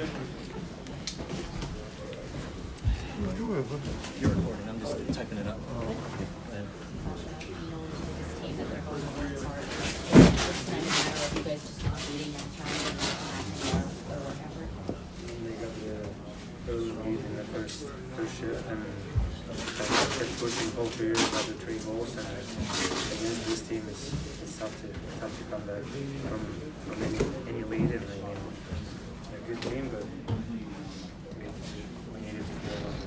You're recording. I'm just typing it up. Early lead in the first shift and kept pushing both period by the 3 goals, and against this team it's tough to come back from any lead, and I mean a good team, but we needed to get up.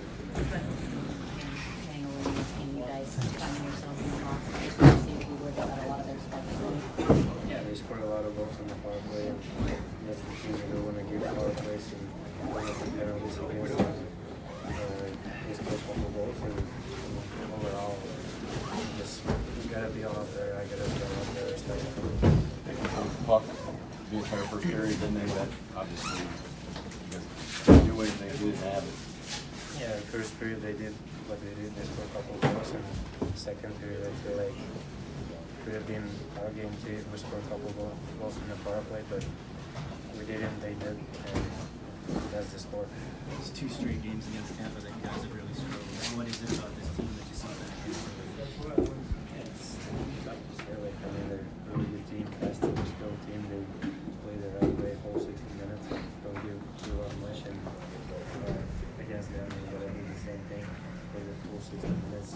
Yeah, they scored a lot of goals on the power play, and that's the team that don't want to give power plays and penalties against them. They scored a couple goals, and overall, you gotta be all up there. I gotta be all up there, especially. They controlled the puck the entire first period, didn't they? That obviously, because knew they didn't have it. Yeah, the first period they did what they did. They scored a couple goals, and the second period I feel like could have been our game too. We scored a couple goals in the power play, but we didn't. They did, and that's the score. It's 2 straight games against Tampa that you guys have really struggled. What is it about this team that you see that? It's tough to say. Like, I mean, they're a really good team, fast team, skilled team. They play the right way whole 60 minutes. Don't give up much, and against them, we gotta do the same thing. Play the full 60 minutes.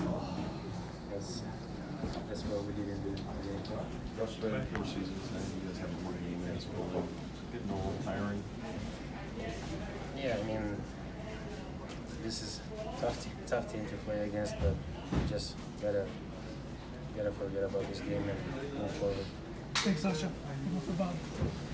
That's what we didn't do today. Frustrating first season, you guys have one game in this building. Getting a little tiring. Yeah, I mean, this is tough team to play against, but you just gotta forget about this game and move forward. Thanks, Sasha. For Bob.